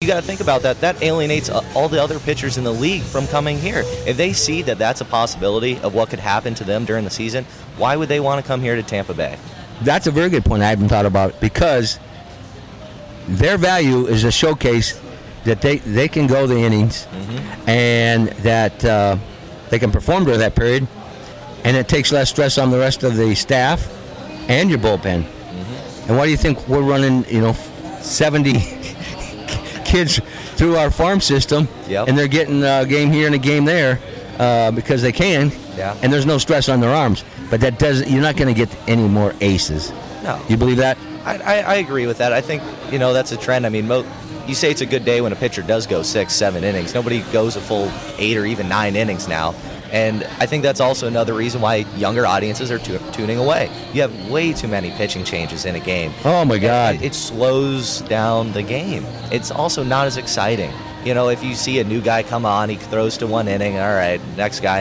You got to think about that. That alienates all the other pitchers in the league from coming here. If they see that that's a possibility of what could happen to them during the season, why would they want to come here to Tampa Bay? That's a very good point I haven't thought about, because their value is a showcase that they can go the innings, and that they can perform during that period, and it takes less stress on the rest of the staff and your bullpen. And why do you think we're running 70 kids through our farm system, and they're getting a game here and a game there because they can, and there's no stress on their arms. But that doesn't. You're not going to get any more aces. No. You believe that? I agree with that. I think that's a trend. I mean, you say it's a good day when a pitcher does go 6-7 innings. Nobody goes a full 8 or even 9 innings now. And I think that's also another reason why younger audiences are tuning away. You have way too many pitching changes in a game. Oh, my God. It slows down the game. It's also not as exciting. If you see a new guy come on, he throws to 1 inning, all right, next guy.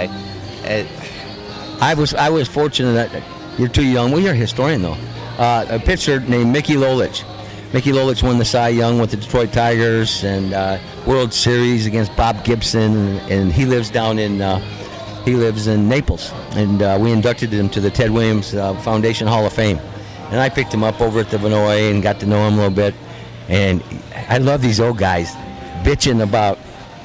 I was fortunate that you're too young. Well, you're a historian, though. A pitcher named Mickey Lolich. Mickey Lolich won the Cy Young with the Detroit Tigers and World Series against Bob Gibson, and he lives in Naples, and we inducted him to the Ted Williams Foundation Hall of Fame. And I picked him up over at the Vinoy and got to know him a little bit. And I love these old guys bitching about.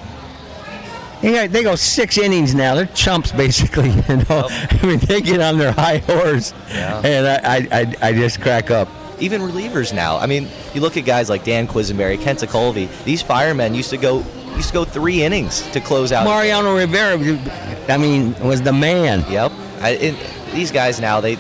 They go 6 innings now. They're chumps, basically. I mean, they get on their high horse, and I just crack up. Even relievers now. I mean, you look at guys like Dan Quisenberry, Kent Tekulve. These firemen used to go 3 innings to close out. Mariano Rivera, was the man. Yep. These guys now, they're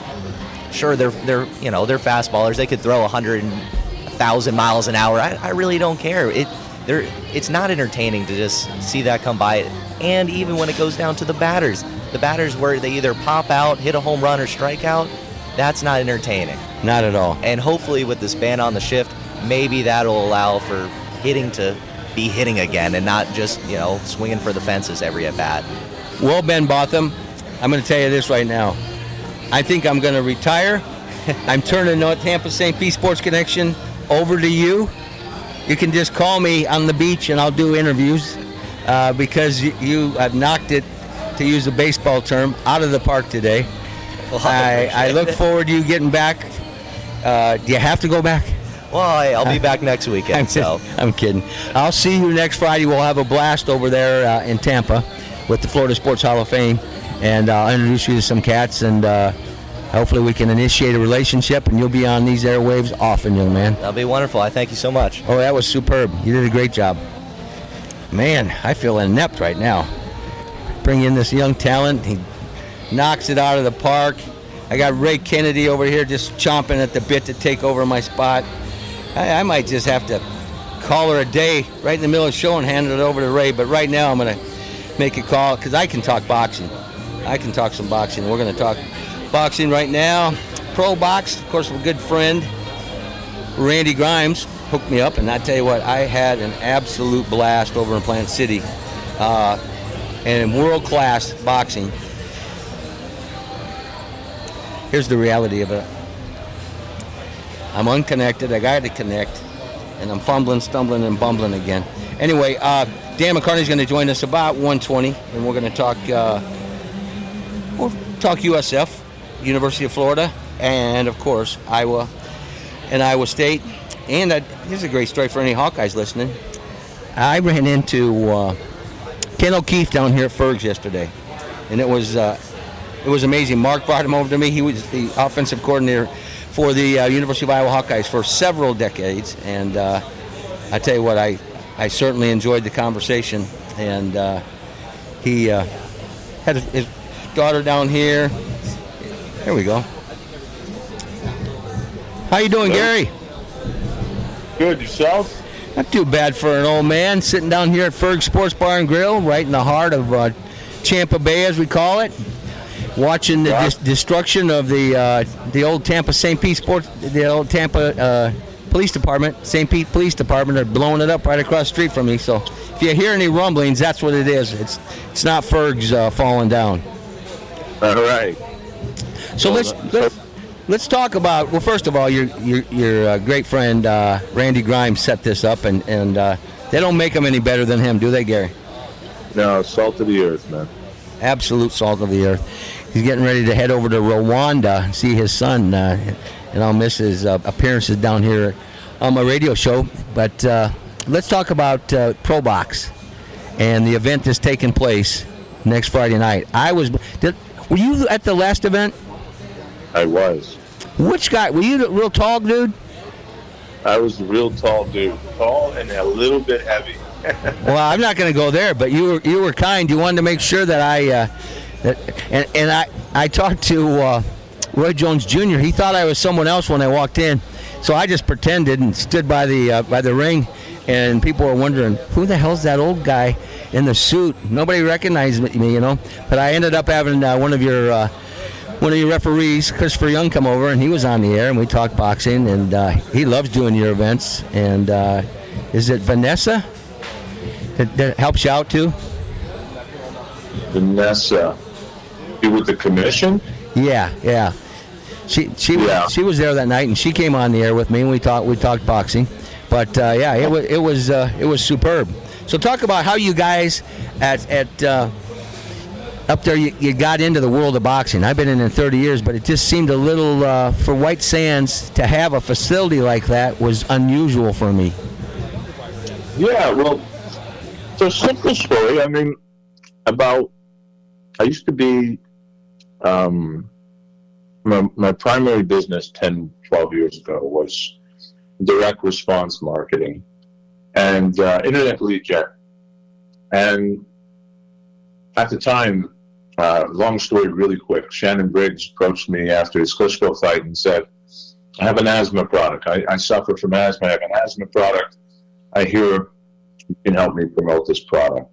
fastballers. They could throw 100,000 miles an hour. I really don't care. It's not entertaining to just see that come by. And even when it goes down to the batters where they either pop out, hit a home run, or strike out, that's not entertaining. Not at all. And hopefully with this ban on the shift, maybe that'll allow for hitting to be hitting again and not just, swinging for the fences every at bat. Well, Ben Botham, I'm going to tell you this right now. I think I'm going to retire. I'm turning North Tampa St. Pete Sports Connection over to you. You can just call me on the beach and I'll do interviews because you have knocked it, to use a baseball term, out of the park today. I look forward to you getting back. Do you have to go back? Well, I'll be back next weekend. I'm kidding. I'll see you next Friday. We'll have a blast over there in Tampa with the Florida Sports Hall of Fame, and I'll introduce you to some cats, and hopefully we can initiate a relationship, and you'll be on these airwaves often, young man. That'll be wonderful. I thank you so much. Oh, that was superb. You did a great job. Man, I feel inept right now. Bring in this young talent. He knocks it out of the park. I got Ray Kennedy over here just chomping at the bit to take over my spot. I might just have to call her a day right in the middle of the show and hand it over to Ray. But right now I'm going to make a call because I can talk boxing. I can talk some boxing. We're going to talk boxing right now. Pro Box, of course, a good friend, Randy Grimes, hooked me up. And I tell you what, I had an absolute blast over in Plant City. And world-class boxing. Here's the reality of it. I'm unconnected. I got to connect. And I'm fumbling, stumbling, and bumbling again. Anyway, Dan McCartney's going to join us about 1:20. And we're going to talk USF, University of Florida, and, of course, Iowa and Iowa State. And here's a great story for any Hawkeyes listening. I ran into Ken O'Keefe down here at Fergs yesterday. And it was amazing. Mark brought him over to me. He was the offensive coordinator for the University of Iowa Hawkeyes for several decades. And I tell you what, I certainly enjoyed the conversation. And he had his daughter down here. There we go. How you doing, Gary? Good. Yourself? Not too bad for an old man sitting down here at Ferg Sports Bar and Grill, right in the heart of Tampa Bay, as we call it. Watching the destruction of the old Tampa St. Pete the old Tampa Police Department, St. Pete Police Department are blowing it up right across the street from me. So if you hear any rumblings, that's what it is. It's not Ferg's falling down. All right. So let's talk about. Well, first of all, your great friend Randy Grimes set this up, and they don't make them any better than him, do they, Gary? No, salt of the earth, man. Absolute salt of the earth. He's getting ready to head over to Rwanda and see his son, and I'll miss his appearances down here on my radio show. But let's talk about Pro Box and the event that's taking place next Friday night. Were you at the last event? I was. Which guy? Were you the real tall dude? I was the real tall dude. Tall and a little bit heavy. Well, I'm not going to go there, but you were kind. You wanted to make sure that I talked to Roy Jones Jr. He thought I was someone else when I walked in, so I just pretended and stood by the ring, and people were wondering, who the hell's that old guy in the suit? Nobody recognized me, But I ended up having one of your referees, Christopher Young, come over, and he was on the air, and we talked boxing, and he loves doing your events. And is it Vanessa that helps you out too? Vanessa, you with the commission? Yeah. She was there that night, and she came on the air with me, and we talked boxing. But it was superb. So talk about how you guys at up there you got into the world of boxing. I've been in it 30 years, but it just seemed a little for White Sands to have a facility like that was unusual for me. Yeah, well, so simple story. I mean, I used to be my primary business 10, 12 years ago was direct response marketing and internet lead gen. And at the time, long story really quick, Shannon Briggs approached me after his Klitschko fight and said, I have an asthma product. I suffer from asthma. I have an asthma product. I hear you can help me promote this product.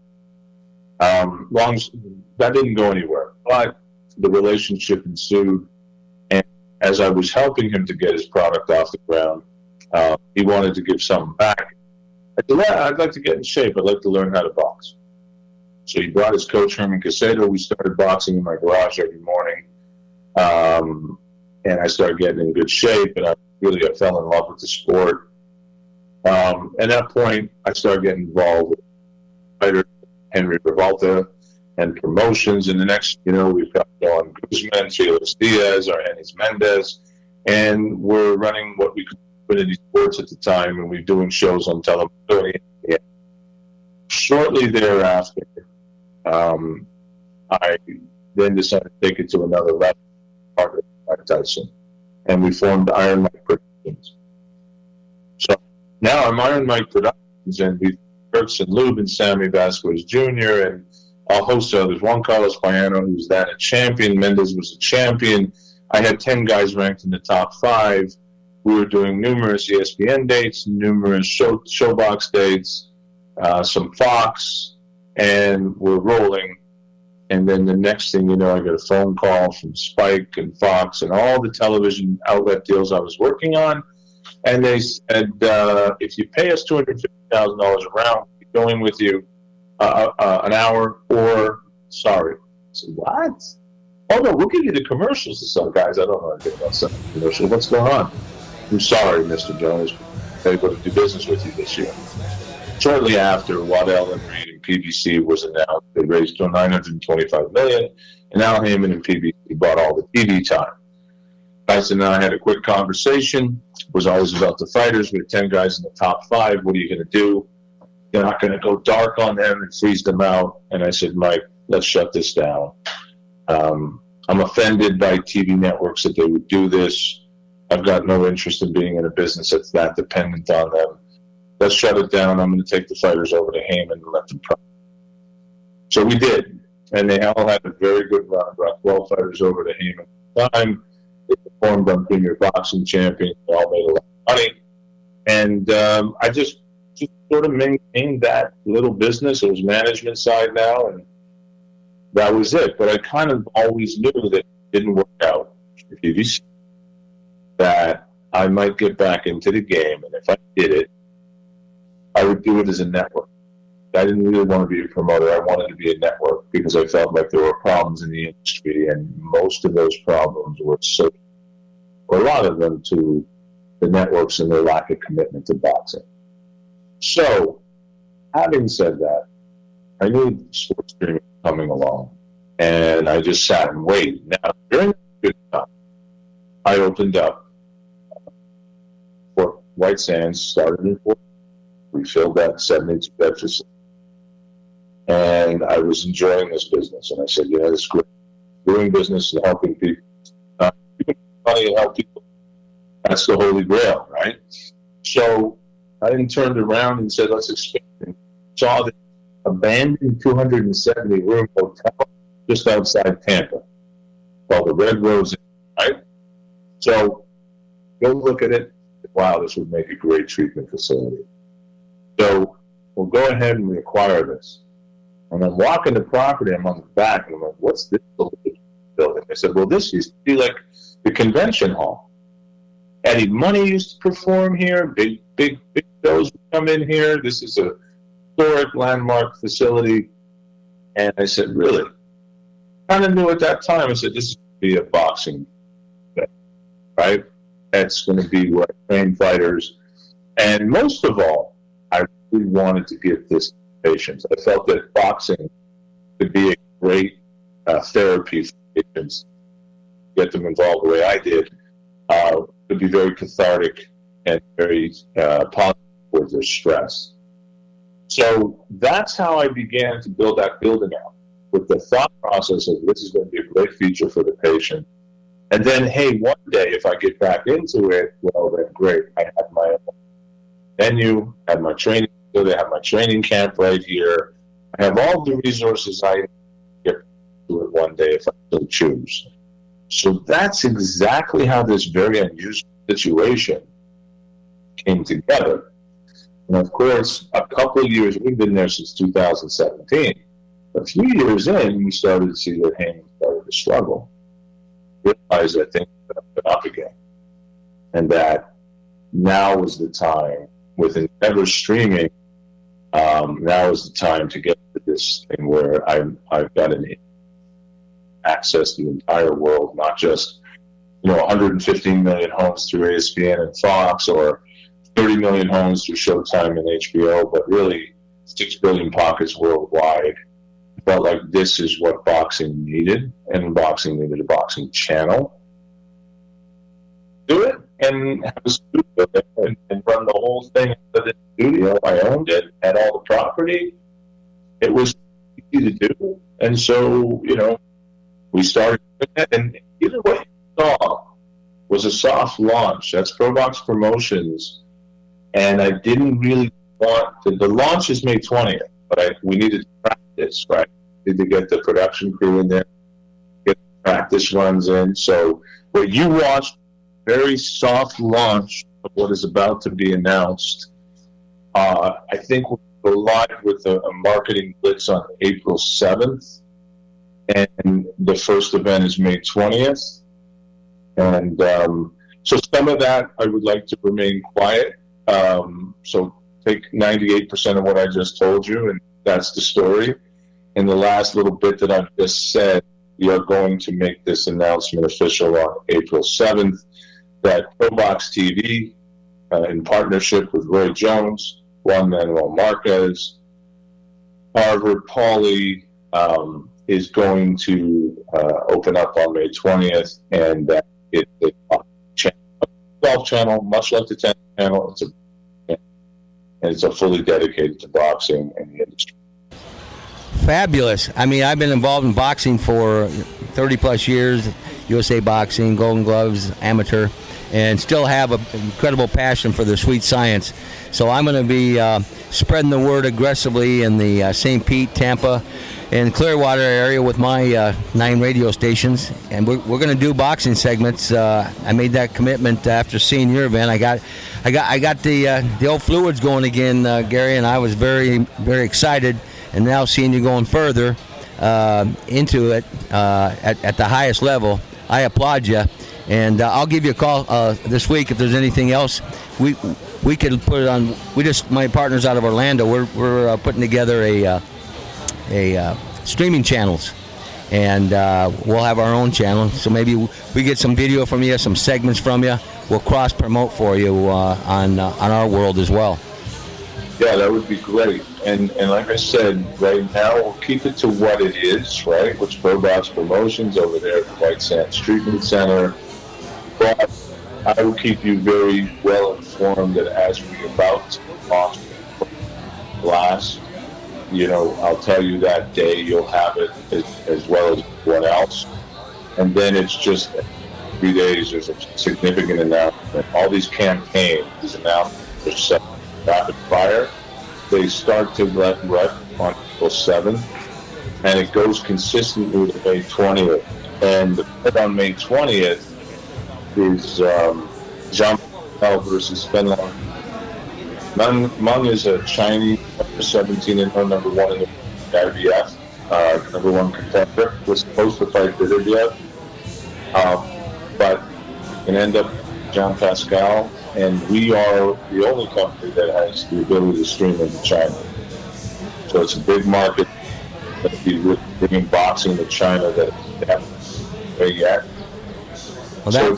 That didn't go anywhere, but the relationship ensued. And as I was helping him to get his product off the ground, he wanted to give something back. I said, yeah, I'd like to get in shape. I'd like to learn how to box. So he brought his coach, Herman Casedo. We started boxing in my garage every morning. And I started getting in good shape, and I fell in love with the sport. At that point, I started getting involved with fighter Henry Revolta and promotions. And the next, we've got John Guzman, Felix Diaz, Argenis Mendez, and we're running what we call Infinity Sports at the time, and we're doing shows on television. Shortly thereafter, I then decided to take it to another level, partner with Mike Tyson, and we formed Iron Mike Productions. So now I'm Iron Mike Productions, and we've Kirks and Lube and Sammy Vasquez Jr. and a host of others. Juan Carlos Payano, who's then a champion. Mendez was a champion. I had 10 guys ranked in the top 5. We were doing numerous ESPN dates, numerous Showbox dates, some Fox, and we're rolling. And then the next thing you know, I got a phone call from Spike and Fox and all the television outlet deals I was working on. And they said, if you pay us $250,000 a round, we'll go in with you an hour or sorry. I said, what? Oh, no, we'll give you the commercials to some guys. I don't know anything about some commercials. What's going on? I'm sorry, Mr. Jones. We're able to do business with you this year. Shortly after, Waddell and Reed and PBC was announced. They raised $925 million, and Al Heyman and PBC bought all the TV time. Tyson and I had a quick conversation. It was always about the fighters. We had 10 guys in the top 5. What are you going to do? You're not going to go dark on them and freeze them out. And I said, Mike, let's shut this down. I'm offended by TV networks that they would do this. I've got no interest in being in a business that's that dependent on them. Let's shut it down. I'm going to take the fighters over to Heyman and let them try. So we did. And they all had a very good run. Brought 12 fighters over to Heyman at the time. They performed on Premier Boxing Champions. They all made a lot of money. And I just sort of maintained that little business. It was management side now, and that was it. But I kind of always knew that it didn't work out for PBC, that I might get back into the game, and if I did it, I would do it as a network. I didn't really want to be a promoter. I wanted to be a network because I felt like there were problems in the industry, and most of those problems were social or a lot of them, to the networks and their lack of commitment to boxing. So, having said that, I knew sports streaming was coming along, and I just sat and waited. Now, during the good time, I opened up Fort White Sands, started in Fort. We filled that 72-bed facility, and I was enjoying this business. And I said, "Yeah, it's great. Doing business and helping people, giving money and help people. That's the holy grail, right?" So I then turned around and said, "Let's expand." Saw this abandoned 270-room hotel just outside Tampa called the Red Rose Inn, right? So go look at it. Wow, this would make a great treatment facility. So we'll go ahead and we acquire this. And I'm walking the property, I'm on the back, and I'm like, "What's this building?" They said, "Well, this used to be like the convention hall. Eddie Money used to perform here. Big shows would come in here. This is a historic landmark facility." And I said, "Really?" Kind of knew at that time. I said, "This is going to be a boxing thing, right? That's going to be where I train fighters." And most of all, I really wanted to give this to patients. I felt that boxing could be a great therapy for patients. Get them involved the way I did. It would be very cathartic and very positive with their stress. So that's how I began to build that building out, with the thought process of this is going to be a great feature for the patient. And then, hey, one day if I get back into it, well, then great. I have my own venue, I have my training facility, I have my training camp right here. I have all the resources I need to get to it one day if I so choose. So that's exactly how this very unusual situation came together. And of course, a couple of years, we've been there since 2017. A few years in, we started to see that Heyman started to struggle. Realized that things were up again. And that now was the time, with Endeavor streaming, now is the time to get to this thing where I've got an access to the entire world, not just 115 million homes through ESPN and Fox, or 30 million homes through Showtime and HBO, but really 6 billion pockets worldwide. I felt like this is what boxing needed, and boxing needed a boxing channel. Do it and have a studio and run the whole thing out of the studio. I owned it, had all the property. It was easy to do, and so we started doing it. And either way, saw was a soft launch. That's ProBox Promotions, and I didn't really want to. The launch is May 20th, but we needed to practice, right? We needed to get the production crew in there, get practice runs in. So what you watched, very soft launch of what is about to be announced. I think we'll go live with a marketing blitz on April 7th, and the first event is May 20th. And so some of that I would like to remain quiet. So take 98% of what I just told you, and that's the story. And the last little bit that I've just said, we are going to make this announcement official on April 7th, that ProBox TV, in partnership with Roy Jones, Juan Manuel Marquez, Harvard Pauley, is going to open up on May 20th, and that it's a 12 channel, much like the 10 channel. It's a fully dedicated to boxing and the industry. Fabulous. I mean, I've been involved in boxing for 30 plus years, USA Boxing, Golden Gloves, amateur, and still have an incredible passion for the sweet science. So I'm going to be spreading the word aggressively in the St. Pete, Tampa, and Clearwater area with my 9 radio stations, and we're going to do boxing segments. I made that commitment after seeing your event. I got the old fluids going again, Gary, and I was very, very excited. And now seeing you going further into it at the highest level, I applaud you. And I'll give you a call this week if there's anything else. We could put it on. My partners out of Orlando, we're putting together a streaming channels, and we'll have our own channel. So maybe we get some video from you, some segments from you. We'll cross promote for you on our world as well. Yeah, that would be great. And like I said, right now we'll keep it to what it is, right? Which Bobox Promotions over there at the White Sands Treatment Center. But I will keep you very well informed that as we about to launch glass, I'll tell you that day you'll have it as well as what else. And then it's just 3 days, there's a significant announcement. All these campaigns, these announcements are set rapid fire. They start to run on April 7th, and it goes consistently to May 20th. And the fight on May 20th is Jean Pascal versus Fenlong. Meng is a Chinese number 17 and number 1 in the IBF, number 1 contender. Was supposed to fight Bidderbiev, but it ended up Jean Pascal. And we are the only company that has the ability to stream into China. So it's a big market that be bringing boxing to China that is definitely yet. Well,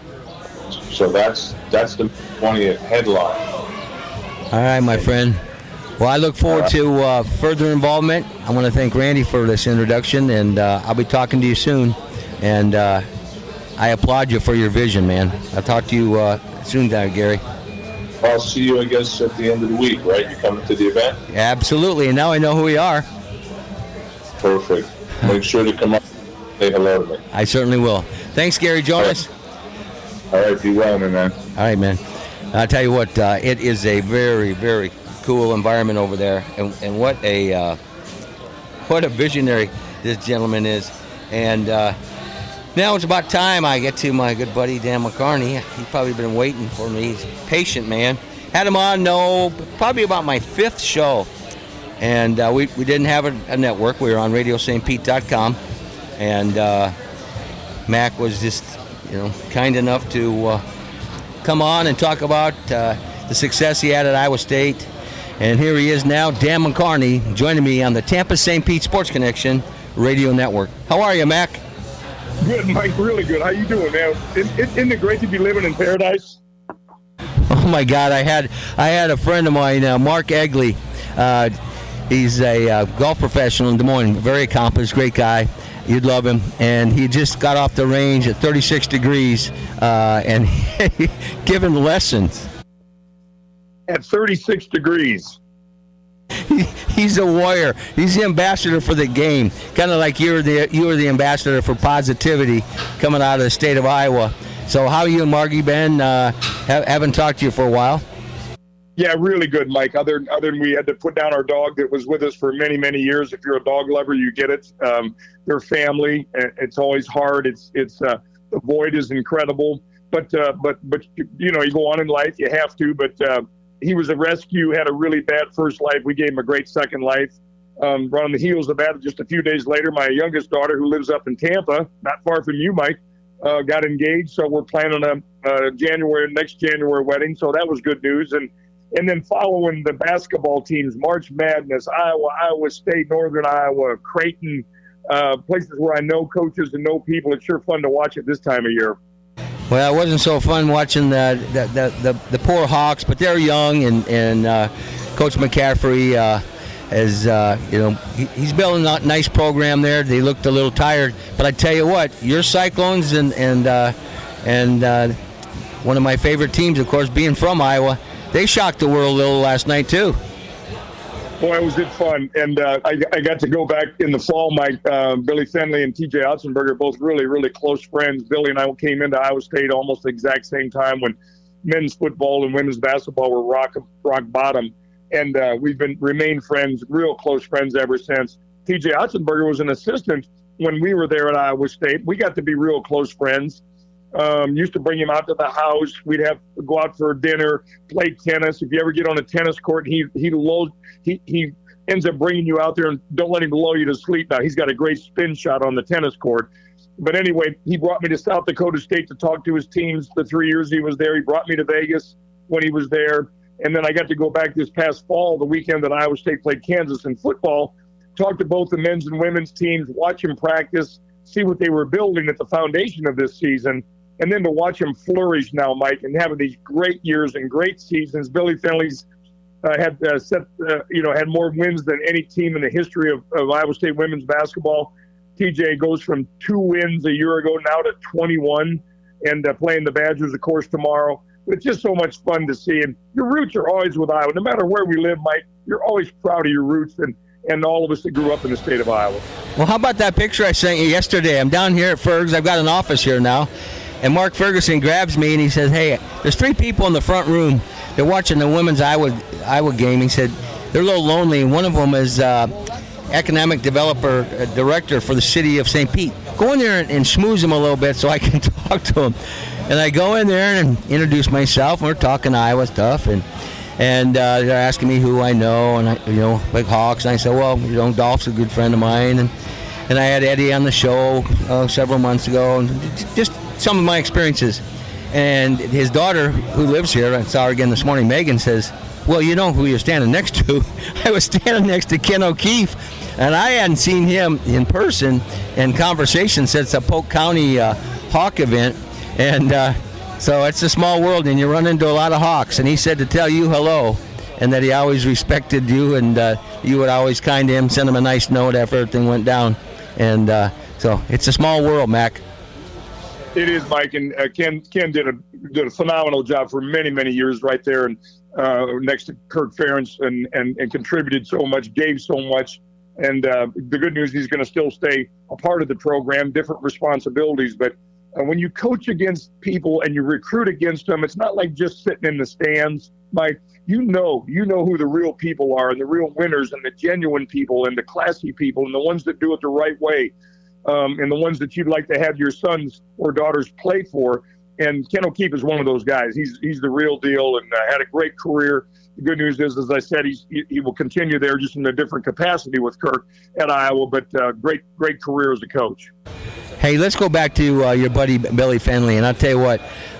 so that's the 20th headline. All right, my friend. Well, I look forward to further involvement. I want to thank Randy for this introduction, and I'll be talking to you soon. And I applaud you for your vision, man. I'll talk to you soon, Gary. I'll see you, I guess, at the end of the week, right? You coming to the event? Absolutely, and now I know who we are. Perfect. Make sure to come up and say hello to me. I certainly will. Thanks, Gary Jonas. All right, be well, man. All right, man. I'll tell you what, it is a very, very cool environment over there, and what a visionary this gentleman is. And now it's about time I get to my good buddy Dan McCarney. He's probably been waiting for me. He's a patient man. Had him on, probably about my 5th show. And we didn't have a network. We were on RadioSt.Pete.com. And Mac was just, kind enough to come on and talk about the success he had at Iowa State. And here he is now, Dan McCarney, joining me on the Tampa St. Pete Sports Connection Radio Network. How are you, Mac? Good, Mike. Really good. How you doing, man? Isn't it great to be living in paradise? Oh my God! I had a friend of mine, Mark Egley. He's a golf professional in Des Moines. Very accomplished, great guy. You'd love him. And he just got off the range at 36 degrees and giving lessons. At 36 degrees. He's a warrior. He's the ambassador for the game. Kind of like you were the ambassador for positivity coming out of the state of Iowa. So how you and Margie been? Haven't talked to you for a while. Yeah, really good, Mike. Other than we had to put down our dog that was with us for many, many years. If you're a dog lover, you get it. Their family. It's always hard. It's the void is incredible. But you go on in life. You have to. But he was a rescue. Had a really bad first life. We gave him a great second life. Right on the heels of that, just a few days later, my youngest daughter, who lives up in Tampa, not far from you, Mike, got engaged. So we're planning a next January wedding. So that was good news. And then following the basketball teams, March Madness, Iowa State, Northern Iowa, Creighton, places where I know coaches and know people. It's sure fun to watch it this time of year. Well, it wasn't so fun watching the poor Hawks, but they're young, and Coach McCaffrey he's building a nice program there. They looked a little tired, but I tell you what, your Cyclones and one of my favorite teams, of course, being from Iowa, they shocked the world a little last night too. Boy, was it fun. And I got to go back in the fall. Billy Fenley and TJ Otzenberger, both really, really close friends. Billy and I came into Iowa State almost the exact same time when men's football and women's basketball were rock bottom. And we've remained friends, real close friends ever since. TJ Otzenberger was an assistant when we were there at Iowa State. We got to be real close friends. Used to bring him out to the house. We'd have to go out for dinner, play tennis. If you ever get on a tennis court, he ends up bringing you out there, and don't let him lull you to sleep. Now, he's got a great spin shot on the tennis court. But anyway, he brought me to South Dakota State to talk to his teams the 3 years he was there. He brought me to Vegas when he was there. And then I got to go back this past fall, the weekend that Iowa State played Kansas in football. talk to both the men's and women's teams, watch them practice, see what they were building at the foundation of this season, and then to watch them flourish now, Mike, and having these great years and great seasons. Billy Finley's had more wins than any team in the history of Iowa State women's basketball. TJ goes from 2 wins a year ago now to 21, and playing the Badgers, of course, tomorrow. It's just so much fun to see. And your roots are always with Iowa. No matter where we live, Mike, you're always proud of your roots and all of us that grew up in the state of Iowa. Well, how about that picture I sent you yesterday? I'm down here at Ferg's. I've got an office here now. And Mark Ferguson grabs me and he says, hey, there's 3 people in the front room. They're watching the women's Iowa game. He said they're a little lonely. And one of them is economic director for the city of St. Pete. Go in there and schmooze him a little bit so I can talk to him. And I go in there and introduce myself. And we're talking Iowa stuff. And they're asking me who I know. And, like Hawks. And I said, well, Dolph's a good friend of mine. And I had Eddie on the show several months ago. And just some of my experiences. And his daughter, who lives here, I saw her again this morning, Megan, says, well, you know who you're standing next to. I was standing next to Ken O'Keefe, and I hadn't seen him in person in conversation since the Polk County Hawk event. And so it's a small world, and you run into a lot of Hawks. And he said to tell you hello, and that he always respected you, and you would always kind to him, send him a nice note after everything went down. And so it's a small world, Mac. It is, Mike, and Ken did a phenomenal job for many, many years right there, and next to Kirk Ferentz, and contributed so much, gave so much, and the good news, he's going to still stay a part of the program, different responsibilities, but when you coach against people and you recruit against them, it's not like just sitting in the stands, Mike. You know who the real people are, and the real winners, and the genuine people, and the classy people, and the ones that do it the right way. And the ones that you'd like to have your sons or daughters play for. And Ken O'Keefe is one of those guys. He's the real deal, and had a great career. The good news is, as I said, he will continue there just in a different capacity with Kirk at Iowa, but great career as a coach. Hey, let's go back to your buddy Billy Finley, and I'll tell you what,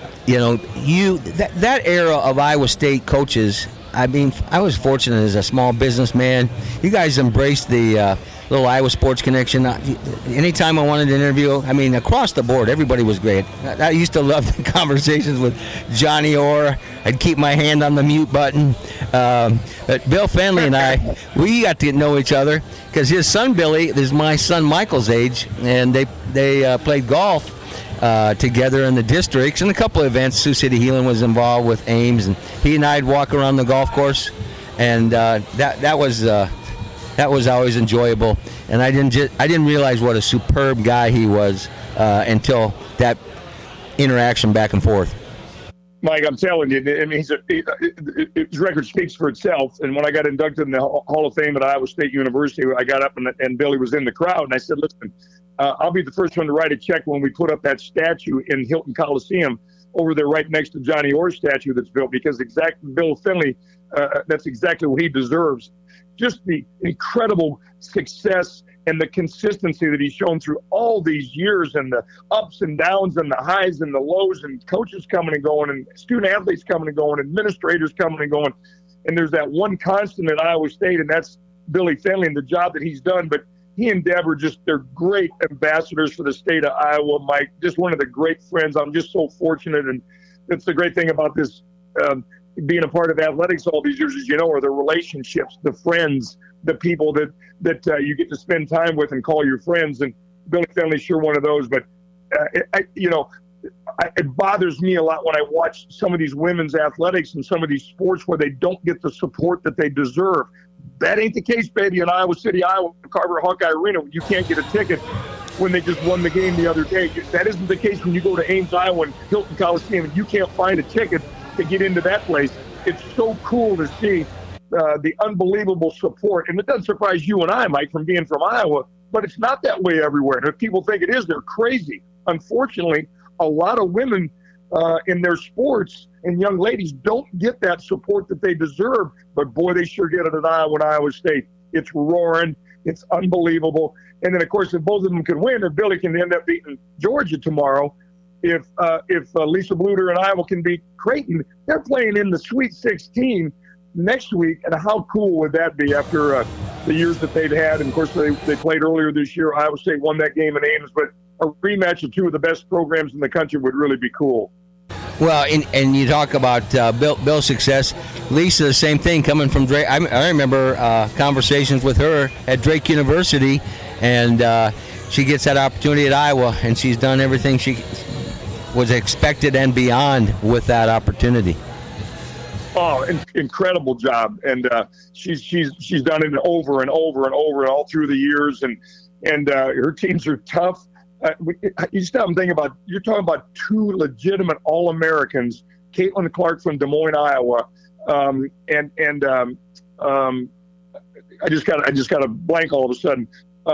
that era of Iowa State coaches, I mean, I was fortunate as a small businessman. You guys embraced the little Iowa Sports Connection. Anytime I wanted to interview, I mean, across the board, everybody was great. I used to love the conversations with Johnny Orr. I'd keep my hand on the mute button. But Bill Finley and I, we got to know each other because his son Billy is my son Michael's age, and they played golf together in the districts and a couple of events. Sioux City Healing was involved with Ames, and he and I'd walk around the golf course, and that was always enjoyable. And I didn't realize what a superb guy he was until that interaction back and forth. Mike, I'm telling you, I mean, his record speaks for itself. And when I got inducted in the Hall of Fame at Iowa State University, I got up and Billy was in the crowd, and I said, listen, I'll be the first one to write a check when we put up that statue in Hilton Coliseum over there right next to Johnny Orr's statue that's built, because Bill Finley, that's exactly what he deserves. Just the incredible success and the consistency that he's shown through all these years, and the ups and downs and the highs and the lows, and coaches coming and going, and student athletes coming and going, administrators coming and going. And there's that one constant at Iowa State, and that's Billy Finley and the job that he's done. But he and Deb are they're great ambassadors for the state of Iowa, Mike. Just one of the great friends. I'm just so fortunate. And that's the great thing about this, being a part of athletics all these years, as you know, are the relationships, the friends, the people that you get to spend time with and call your friends. And Billy Finley's sure one of those. But it bothers me a lot when I watch some of these women's athletics and some of these sports where they don't get the support that they deserve. That ain't the case, baby, in Iowa City, Iowa, Carver Hawkeye Arena. You can't get a ticket when they just won the game the other day. That isn't the case when you go to Ames, Iowa, and Hilton Coliseum, and you can't find a ticket to get into that place. It's so cool to see the unbelievable support. And it doesn't surprise you and I, Mike, from being from Iowa, but it's not that way everywhere. And if people think it is, they're crazy. Unfortunately, a lot of women in their sports and young ladies don't get that support that they deserve. But boy, they sure get it at Iowa and Iowa State. It's roaring. It's unbelievable. And then, of course, if both of them can win, if Billy can end up beating Georgia tomorrow, if Lisa Bluter and Iowa can beat Creighton, they're playing in the Sweet 16 next week. And how cool would that be after the years that they've had. And of course, they played earlier this year. Iowa State won that game in Ames, but a rematch of two of the best programs in the country would really be cool. Well, and you talk about Bill's success. Lisa, the same thing, coming from Drake. I remember conversations with her at Drake University, and she gets that opportunity at Iowa, and she's done everything she was expected and beyond with that opportunity. Oh, incredible job, and she's done it over and over and over and all through the years, and her teams are tough. You stop and think about, you're talking about two legitimate All-Americans, Caitlin Clark from Des Moines, Iowa, and I just got a blank all of a sudden.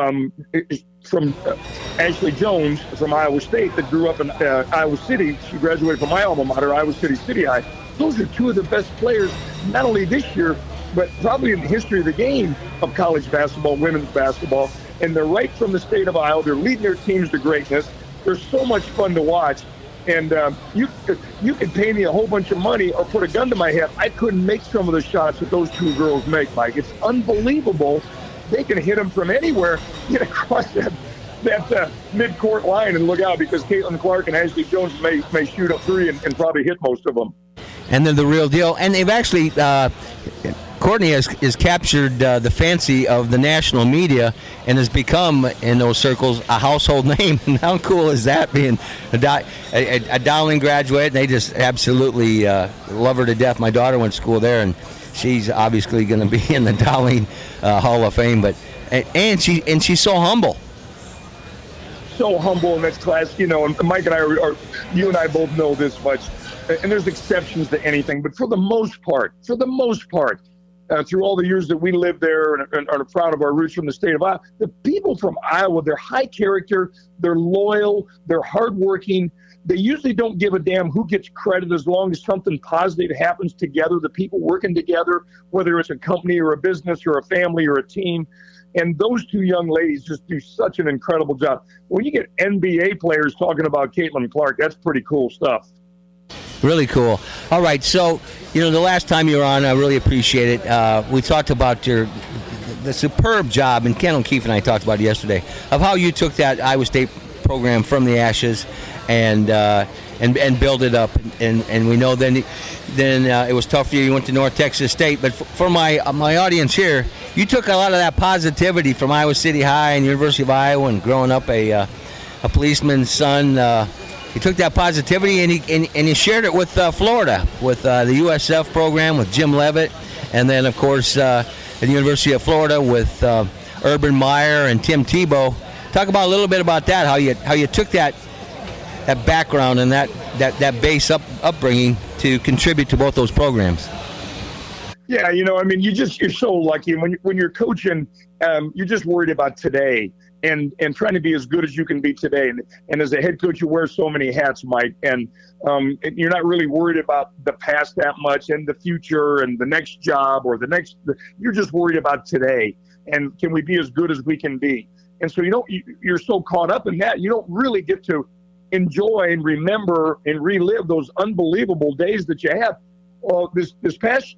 From Ashley Jones from Iowa State that grew up in Iowa City. She graduated from my alma mater, Iowa City City High. Those are two of the best players, not only this year, but probably in the history of the game of college basketball, women's basketball. And they're right from the state of Iowa. They're leading their teams to greatness. They're so much fun to watch. And you could pay me a whole bunch of money or put a gun to my head. I couldn't make some of the shots that those two girls make, Mike. It's unbelievable. They can hit them from anywhere, get across that mid-court line, and look out, because Caitlin Clark and Ashley Jones may shoot a three and probably hit most of them. And they're the real deal. And they've actually, Courtney has captured the fancy of the national media and has become, in those circles, a household name. And how cool is that, being a Dowling graduate? And they just absolutely love her to death. My daughter went to school there, and she's obviously going to be in the Dowling Hall of Fame. But and she's so humble. So humble, and that's class. You know, and Mike and I you and I both know this much. And there's exceptions to anything, but for the most part, through all the years that we lived there and are proud of our roots from the state of Iowa, the people from Iowa, they're high character, they're loyal, they're hardworking. They usually don't give a damn who gets credit as long as something positive happens together, the people working together, whether it's a company or a business or a family or a team. And those two young ladies just do such an incredible job. When you get NBA players talking about Caitlin Clark, that's pretty cool stuff. Really cool. All right, so, the last time you were on, I really appreciate it. We talked about the superb job, and Ken O'Keefe and I talked about it yesterday, of how you took that Iowa State program from the ashes and build it up. And we know then it was tough for you. You went to North Texas State. But for my audience here, you took a lot of that positivity from Iowa City High and University of Iowa, and growing up a policeman's son. He took that positivity and he shared it with Florida, with the USF program, with Jim Levitt, and then, of course, at the University of Florida with Urban Meyer and Tim Tebow. Talk about a little bit about that, how you took that background and that base upbringing to contribute to both those programs. Yeah, you're so lucky. When you're coaching, you're just worried about today. And trying to be as good as you can be today. And as a head coach, you wear so many hats, Mike. And you're not really worried about the past that much and the future and the next job or you're just worried about today. And can we be as good as we can be? And so, you're so caught up in that, you don't really get to enjoy and remember and relive those unbelievable days that you have. Well, this past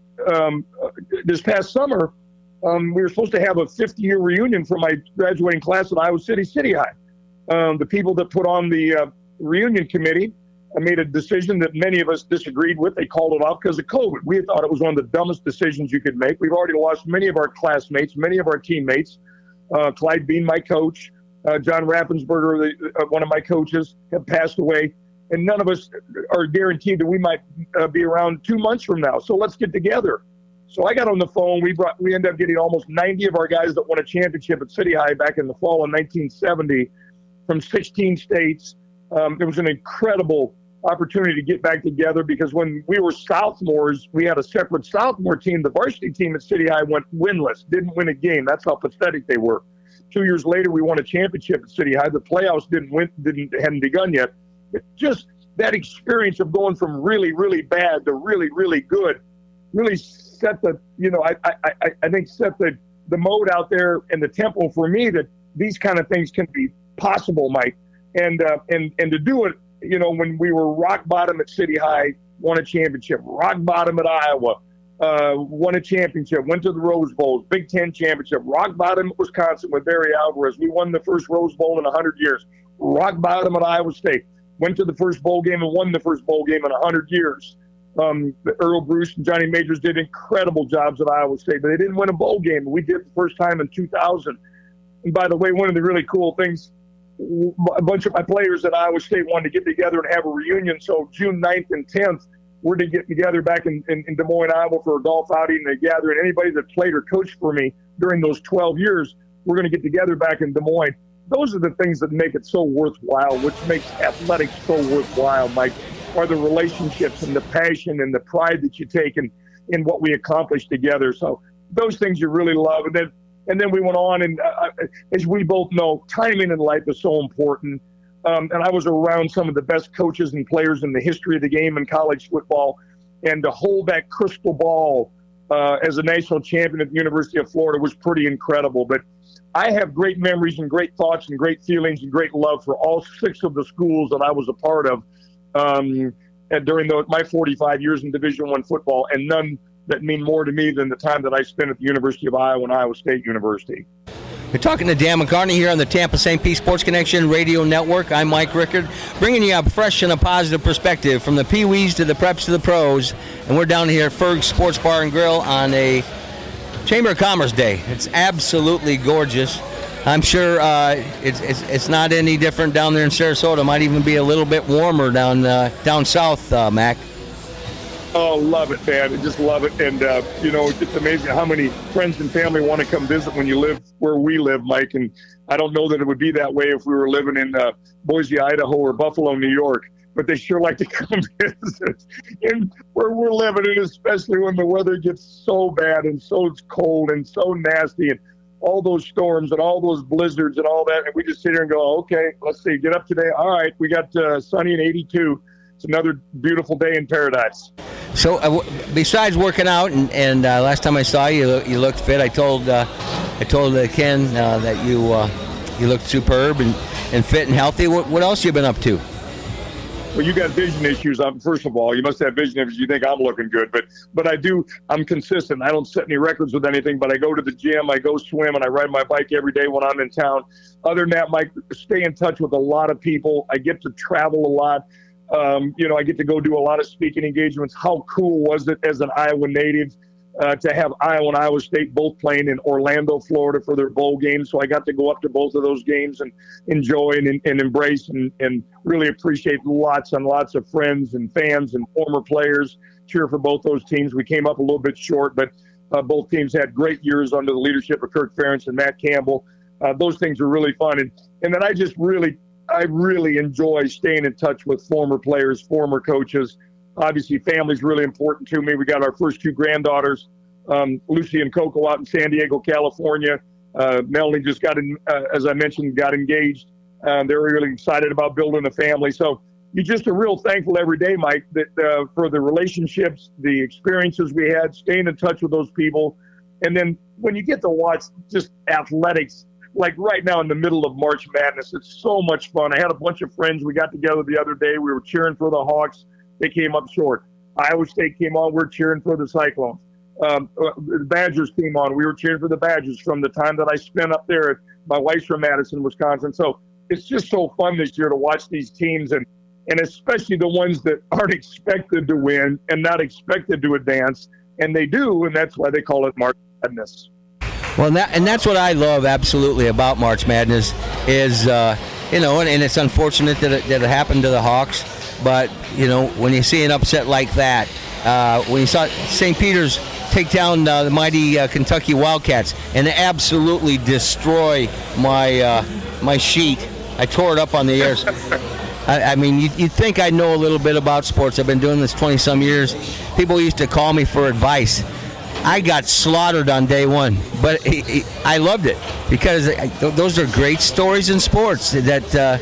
summer, we were supposed to have a 50-year reunion for my graduating class at Iowa City City High. The people that put on the reunion committee made a decision that many of us disagreed with. They called it off because of COVID. We thought it was one of the dumbest decisions you could make. We've already lost many of our classmates, many of our teammates. Clyde Bean, my coach, John Raffensperger, one of my coaches, have passed away. And none of us are guaranteed that we might be around 2 months from now. So let's get together. So I got on the phone. We ended up getting almost 90 of our guys that won a championship at City High back in the fall of 1970 from 16 states. It was an incredible opportunity to get back together, because when we were sophomores, we had a separate sophomore team. The varsity team at City High went winless, didn't win a game. That's how pathetic they were. 2 years later, we won a championship at City High. The playoffs hadn't begun yet. But just that experience of going from really, really bad to really, really good really set the, I think set the mode out there and the tempo for me that these kind of things can be possible, Mike. And to do it, when we were rock bottom at City High, won a championship, rock bottom at Iowa, won a championship, went to the Rose Bowl, Big Ten championship, rock bottom at Wisconsin with Barry Alvarez. We won the first Rose Bowl in 100 years. Rock bottom at Iowa State. Went to the first bowl game and won the first bowl game in 100 years. Earl Bruce and Johnny Majors did incredible jobs at Iowa State, but they didn't win a bowl game. We did the first time in 2000. And by the way, one of the really cool things, a bunch of my players at Iowa State wanted to get together and have a reunion. So June 9th and 10th, we're to get together back in Des Moines, Iowa for a golf outing and a gathering. Anybody that played or coached for me during those 12 years, we're going to get together back in Des Moines. Those are the things that make it so worthwhile, which makes athletics so worthwhile, Mike, are the relationships and the passion and the pride that you take in what we accomplish together. So those things you really love. And then we went on, and as we both know, timing in life is so important. And I was around some of the best coaches and players in the history of the game in college football. And to hold that crystal ball as a national champion at the University of Florida was pretty incredible. But I have great memories and great thoughts and great feelings and great love for all 6 of the schools that I was a part of during my 45 years in Division I football, and none that mean more to me than the time that I spent at the University of Iowa and Iowa State University. We're talking to Dan McCarney here on the Tampa St. Pete Sports Connection Radio Network. I'm Mike Rickard, bringing you a fresh and a positive perspective from the Pee-wees to the preps to the pros. And we're down here at Ferg's Sports Bar and Grill on a Chamber of Commerce Day. It's absolutely gorgeous. I'm sure it's not any different down there in Sarasota. It might even be a little bit warmer down south, Mac. Oh, love it, man. I just love it. And, it's amazing how many friends and family want to come visit when you live where we live, Mike. And I don't know that it would be that way if we were living in Boise, Idaho, or Buffalo, New York. But they sure like to come visit and where we're living, and especially when the weather gets so bad and so cold and so nasty and all those storms and all those blizzards and all that. And we just sit here and go, okay, let's see, get up today. All right, we got sunny and 82. It's another beautiful day in paradise. So besides working out, and last time I saw you, you looked fit. I told Ken that you looked superb and fit and healthy. What else you been up to? Well, you got vision issues. First of all, you must have vision issues. You think I'm looking good, but I do. I'm consistent. I don't set any records with anything, but I go to the gym, I go swim, and I ride my bike every day when I'm in town. Other than that, Mike, stay in touch with a lot of people. I get to travel a lot. I get to go do a lot of speaking engagements. How cool was it as an Iowa native to have Iowa and Iowa State both playing in Orlando, Florida for their bowl games? So I got to go up to both of those games and enjoy and embrace and really appreciate lots and lots of friends and fans and former players cheer for both those teams. We came up a little bit short, but both teams had great years under the leadership of Kirk Ferentz and Matt Campbell. Those things were really fun. And then I really enjoy staying in touch with former players, former coaches. Obviously, family's really important to me. We got our first 2 granddaughters, Lucy and Coco, out in San Diego, California. Melanie just as I mentioned, got engaged. They're really excited about building a family. So you're just real thankful every day, Mike, that for the relationships, the experiences we had, staying in touch with those people. And then when you get to watch just athletics, like right now in the middle of March Madness, it's so much fun. I had a bunch of friends. We got together the other day. We were cheering for the Hawks. They came up short. Iowa State came on. We're cheering for the Cyclones. The Badgers came on. We were cheering for the Badgers from the time that I spent up there. My wife's from Madison, Wisconsin. So it's just so fun this year to watch these teams, and especially the ones that aren't expected to win and not expected to advance. And they do, and that's why they call it March Madness. Well, that's what I love absolutely about March Madness is, and it's unfortunate that it happened to the Hawks. But, when you see an upset like that, when you saw St. Peter's take down the mighty Kentucky Wildcats and absolutely destroy my sheet, I tore it up on the air. I mean, you'd think I know a little bit about sports. I've been doing this 20-some years. People used to call me for advice. I got slaughtered on day one, but I loved it because those are great stories in sports that,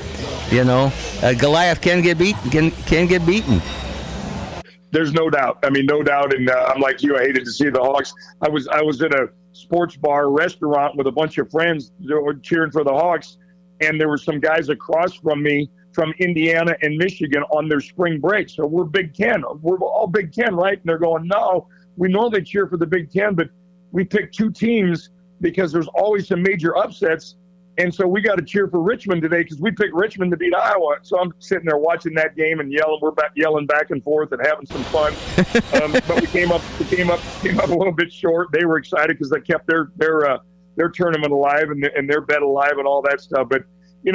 Goliath can get beaten. There's no doubt. I mean, no doubt. And I'm like you. I hated to see the Hawks. I was at a sports bar restaurant with a bunch of friends that were cheering for the Hawks, and there were some guys across from me from Indiana and Michigan on their spring break. So we're Big Ten. We're all Big Ten, right? And they're going, no, we normally cheer for the Big Ten, but we picked 2 teams because there's always some major upsets. And so we got to cheer for Richmond today because we picked Richmond to beat Iowa. So I'm sitting there watching that game and yelling. We're yelling back and forth and having some fun. But we came up a little bit short. They were excited because they kept their tournament alive and their bet alive and all that stuff. But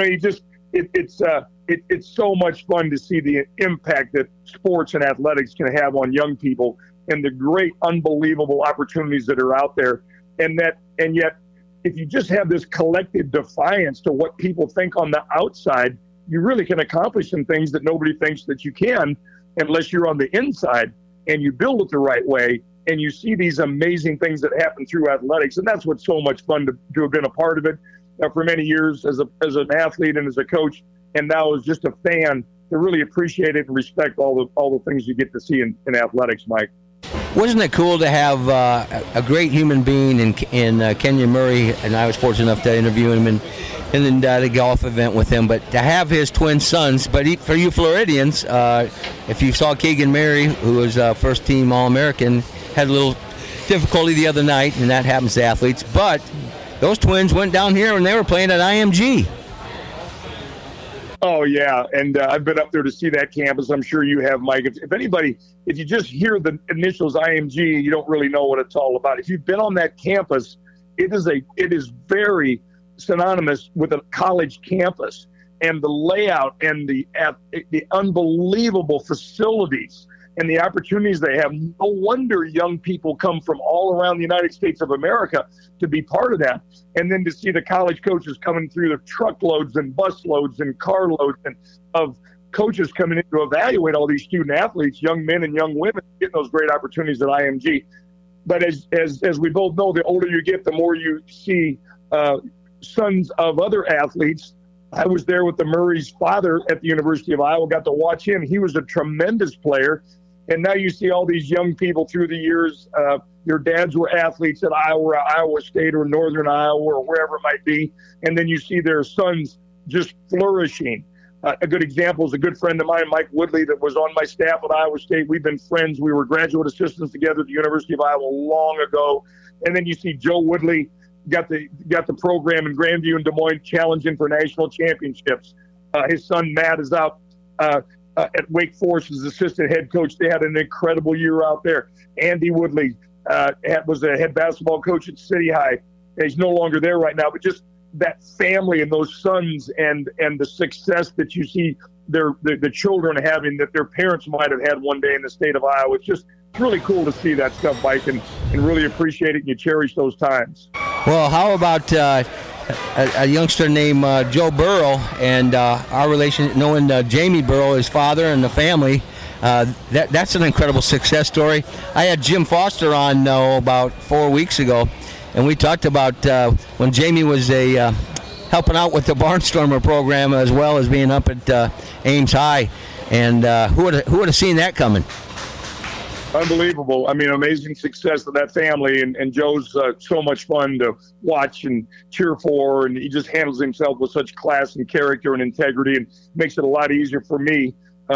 it's so much fun to see the impact that sports and athletics can have on young people and the great, unbelievable opportunities that are out there. And yet, if you just have this collective defiance to what people think on the outside, you really can accomplish some things that nobody thinks that you can unless you're on the inside and you build it the right way and you see these amazing things that happen through athletics. And that's what's so much fun to have been a part of it for many years as an athlete and as a coach, and now as just a fan to really appreciate it and respect all the things you get to see in athletics, Mike. Wasn't it cool to have a great human being in Kenyon Murray, and I was fortunate enough to interview him in the golf event with him, but to have his twin sons. But for you Floridians, if you saw Keegan Murray, who was first team All-American, had a little difficulty the other night, and that happens to athletes, but those twins went down here and they were playing at IMG. Oh, yeah, and I've been up there to see that campus. I'm sure you have, Mike. If you just hear the initials IMG, you don't really know what it's all about. If you've been on that campus, it is very synonymous with a college campus, and the layout and the unbelievable facilities and the opportunities they have. No wonder young people come from all around the United States of America to be part of that. And then to see the college coaches coming through the truckloads and bus loads and carloads and of coaches coming in to evaluate all these student athletes, young men and young women, getting those great opportunities at IMG. But as we both know, the older you get, the more you see sons of other athletes. I was there with the Murray's father at the University of Iowa, got to watch him. He was a tremendous player. And now you see all these young people through the years. Your dads were athletes at Iowa State or Northern Iowa or wherever it might be. And then you see their sons just flourishing. A good example is a good friend of mine, Mike Woodley, that was on my staff at Iowa State. We've been friends. We were graduate assistants together at the University of Iowa long ago. And then you see Joe Woodley got the program in Grandview and Des Moines challenging for national championships. His son Matt is out at Wake Forest as assistant head coach. They had an incredible year out there. Andy Woodley was a head basketball coach at City High. He's no longer there right now, but just that family and those sons and the success that you see the children having that their parents might have had one day in the state of Iowa. It's really cool to see that stuff, Mike, and really appreciate it, and you cherish those times. Well, how about a youngster named Joe Burrow and our relation, knowing Jamie Burrow, his father, and the family. That's an incredible success story. I had Jim Foster on about 4 weeks ago, and we talked about when Jamie was helping out with the Barnstormer program as well as being up at Ames High. And who would have seen that coming? Unbelievable. I mean, amazing success of that family. And Joe's so much fun to watch and cheer for. And he just handles himself with such class and character and integrity and makes it a lot easier for me.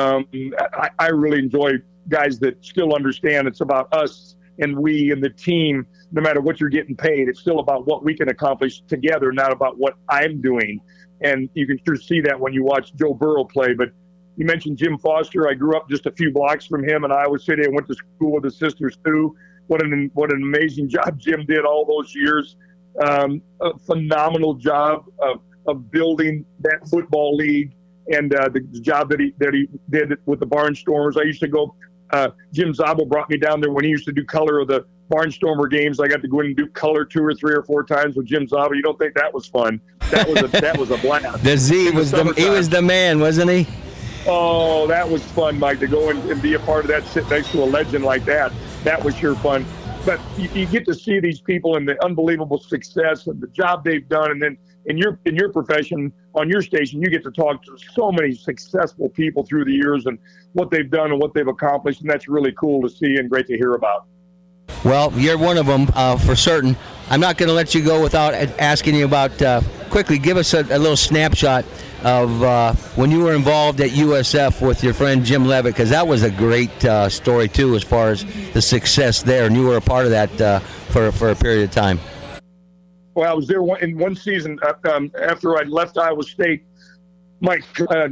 I really enjoy guys that still understand it's about us and we and the team. No matter what you're getting paid, it's still about what we can accomplish together, not about what I'm doing. And you can sure see that when you watch Joe Burrow play. But you mentioned Jim Foster. I grew up just a few blocks from him in Iowa City. I went to school with his sister Sue. What an amazing job Jim did all those years. A phenomenal job of building that football league and the job that he did with the Barnstormers. I used to go. Jim Zabel brought me down there when he used to do color of the Barnstormer games. I got to go in and do color 2 or 3 or 4 times with Jim Zabel. You don't think that was fun? That was a blast. The Z was he was the man, wasn't he? Oh, that was fun, Mike, to go and be a part of that, sit next to a legend like that. That was sure fun. But you get to see these people and the unbelievable success and the job they've done. And then in your profession, on your station, you get to talk to so many successful people through the years and what they've done and what they've accomplished. And that's really cool to see and great to hear about. Well, you're one of them for certain. I'm not going to let you go without asking you about, quickly, give us a little snapshot of when you were involved at USF with your friend Jim Levitt, because that was a great story too, as far as the success there, and you were a part of that for a period of time. Well, I was there in one season after I left Iowa State. Mike, in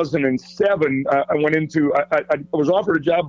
2007, I went into. I was offered a job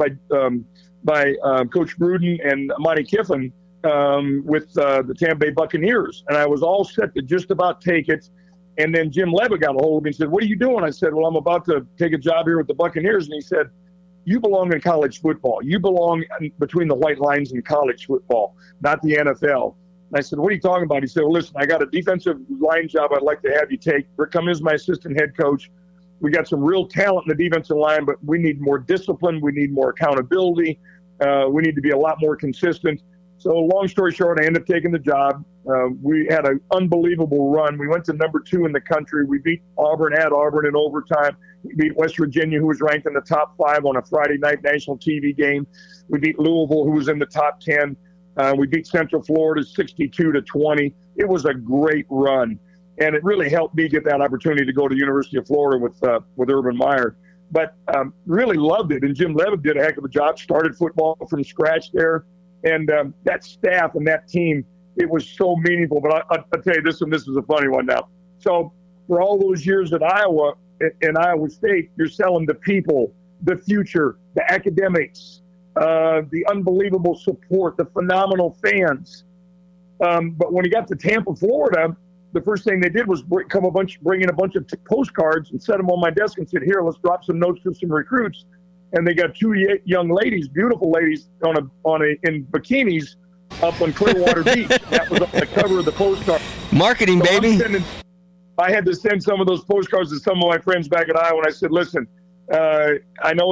by Coach Gruden and Monty Kiffin with the Tampa Bay Buccaneers, and I was all set to just about take it. And then Jim Levitt got a hold of me and said, "What are you doing?" I said, "Well, I'm about to take a job here with the Buccaneers." And he said, "You belong in college football. You belong between the white lines in college football, not the NFL." And I said, "What are you talking about?" He said, "Well, listen, I got a defensive line job I'd like to have you take. Rick Cummings is my assistant head coach. We got some real talent in the defensive line, but we need more discipline. We need more accountability. We need to be a lot more consistent." So long story short, I ended up taking the job. We had an unbelievable run. We went to number 2 in the country. We beat Auburn at Auburn in overtime. We beat West Virginia, who was ranked in the top 5 on a Friday night national TV game. We beat Louisville, who was in the top 10. We beat Central Florida 62-20. It was a great run, and it really helped me get that opportunity to go to the University of Florida with Urban Meyer. But really loved it, and Jim Levitt did a heck of a job. Started football from scratch there. And that staff and that team, it was so meaningful. But I'll tell you this, and this is a funny one now. So for all those years at Iowa, in Iowa State, you're selling the people, the future, the academics, the unbelievable support, the phenomenal fans. But when he got to Tampa, Florida, the first thing they did was bring in a bunch of postcards and set them on my desk and said, "Here, let's drop some notes to some recruits." And they got 2 young ladies, beautiful ladies, in bikinis up on Clearwater Beach. That was on the cover of the postcard. Marketing, so baby. I had to send some of those postcards to some of my friends back at Iowa, and I said, "Listen, I know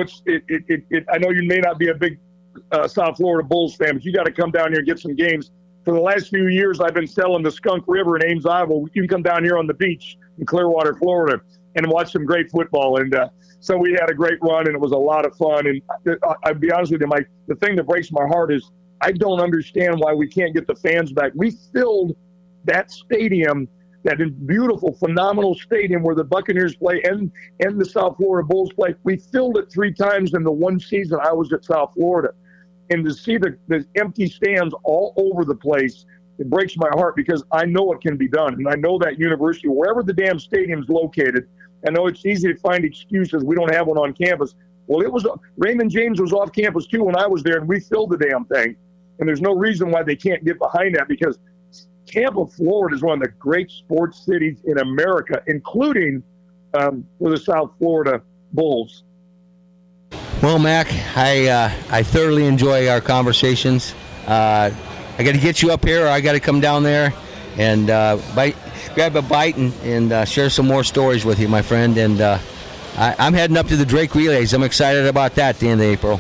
I know you may not be a big South Florida Bulls fan, but you got to come down here and get some games. For the last few years, I've been selling the Skunk River in Ames, Iowa. You can come down here on the beach in Clearwater, Florida, and watch some great football." And so we had a great run, and it was a lot of fun. And I'll be honest with you, Mike, the thing that breaks my heart is I don't understand why we can't get the fans back. We filled that stadium, that beautiful, phenomenal stadium where the Buccaneers play and the South Florida Bulls play. We filled it 3 times in the one season I was at South Florida. And to see the empty stands all over the place, it breaks my heart because I know it can be done. And I know that university, wherever the damn stadium's located, I know it's easy to find excuses. We don't have one on campus. Well, Raymond James was off campus too when I was there, and we filled the damn thing. And there's no reason why they can't get behind that, because Tampa, Florida is one of the great sports cities in America, including for the South Florida Bulls. Well, Mac, I thoroughly enjoy our conversations. I got to get you up here, or I got to come down there and grab a bite and share some more stories with you, my friend. And I'm heading up to the Drake Relays. I'm excited about that at the end of April.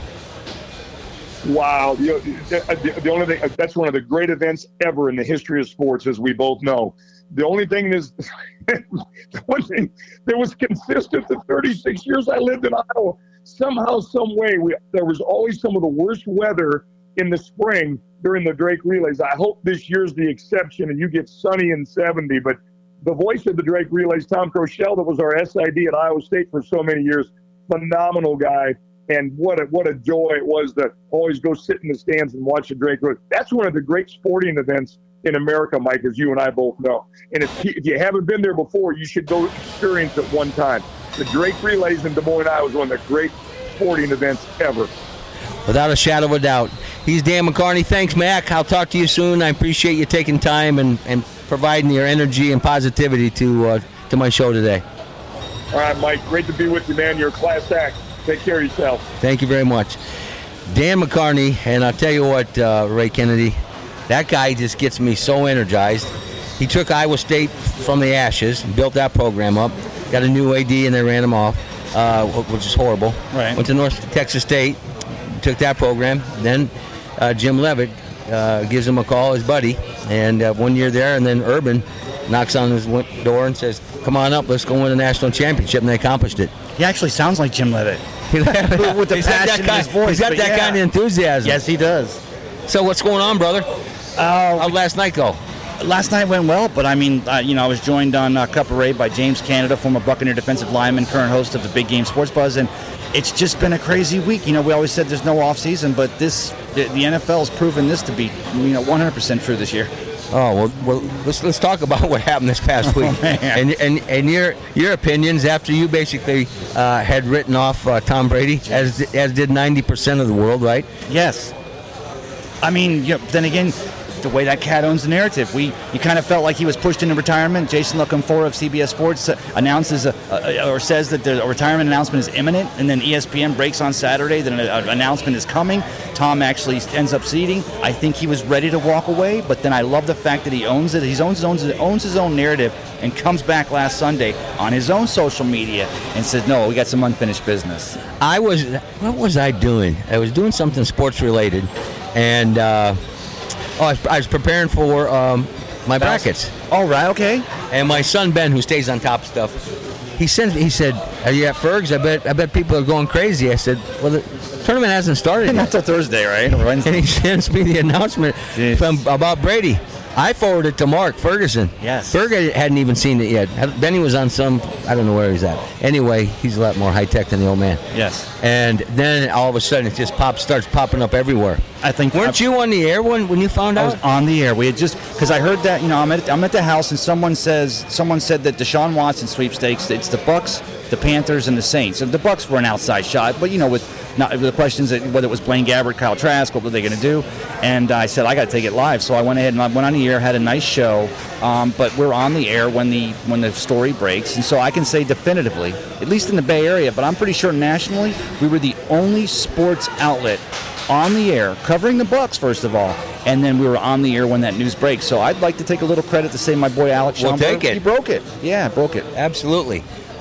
Wow. The only thing, that's one of the great events ever in the history of sports, as we both know. The only thing is, the one thing that was consistent the 36 years I lived in Iowa, somehow, some way, there was always some of the worst weather in the spring during the Drake Relays. I hope this year's the exception and you get sunny and 70. But the voice of the Drake Relays, Tom Crochelle, that was our SID at Iowa State for so many years, phenomenal guy. And what a joy it was to always go sit in the stands and watch the Drake Relays. That's one of the great sporting events in America, Mike, as you and I both know. And if you haven't been there before, you should go experience it one time. The Drake Relays in Des Moines, Iowa, was one of the great sporting events ever. Without a shadow of a doubt. He's Dan McCarney. Thanks, Mac. I'll talk to you soon. I appreciate you taking time and providing your energy and positivity to my show today. All right, Mike. Great to be with you, man. You're a class act. Take care of yourself. Thank you very much. Dan McCarney, and I'll tell you what, Ray Kennedy, that guy just gets me so energized. He took Iowa State from the ashes and built that program up. Got a new AD and they ran him off, which is horrible. Right. Went to North Texas State, took that program. Then Jim Levitt gives him a call, his buddy, and 1 year there, and then Urban knocks on his door and says, "Come on up, let's go win a national championship," and they accomplished it. He actually sounds like Jim Levitt. With the passion in his voice. He's got that kind of enthusiasm. Yes, he does. So what's going on, brother? How'd last night go? Last night went well, but I mean, I was joined on Cup of Ray by James Canada, former Buccaneer defensive lineman, current host of the Big Game Sports Buzz, and it's just been a crazy week. We always said there's no off season, but the NFL has proven this to be 100% true this year. Oh well, let's talk about what happened this past week, and your opinions after you basically had written off Tom Brady, as did 90% of the world, right? Yes. I mean, then again, the way that cat owns the narrative, you kind of felt like he was pushed into retirement. Jason LaConfort of CBS Sports announces or says that the retirement announcement is imminent, and then ESPN breaks on Saturday that an announcement is coming. Tom actually ends up ceding. I think he was ready to walk away, but then I love the fact that he owns it. He owns his own narrative, and comes back last Sunday on his own social media and says, "No, we got some unfinished business." What was I doing? I was doing something sports related, and I was preparing for my brackets. All right, okay. And my son Ben, who stays on top of stuff, he said, "Are you at Ferg's? I bet people are going crazy." I said, "Well, the tournament hasn't started yet." Not till Thursday, right? Or Wednesday. And he sends me the announcement about Brady. I forwarded it to Mark Ferguson. Yes. Ferguson hadn't even seen it yet. Benny was on I don't know where he's at. Anyway, he's a lot more high tech than the old man. Yes. And then all of a sudden it just starts popping up everywhere. I think. Weren't you on the air when you found out? I was on the air. We had just, because I heard that, I'm at the house and someone said that Deshaun Watson sweepstakes, it's the Bucks, the Panthers, and the Saints. And the Bucks were an outside shot, but with the questions that whether it was Blaine Gabbert, Kyle Trask, what were they going to do? And I said, I got to take it live. So I went ahead and I went on the air, had a nice show, but we're on the air when the story breaks. And so I can say definitively, at least in the Bay Area, but I'm pretty sure nationally, we were the only sports outlet on the air covering the Bucks, first of all, and then we were on the air when that news breaks. So I'd like to take a little credit to say my boy Alex Schomburg. We'll take it. He broke it. Yeah, broke it. Absolutely.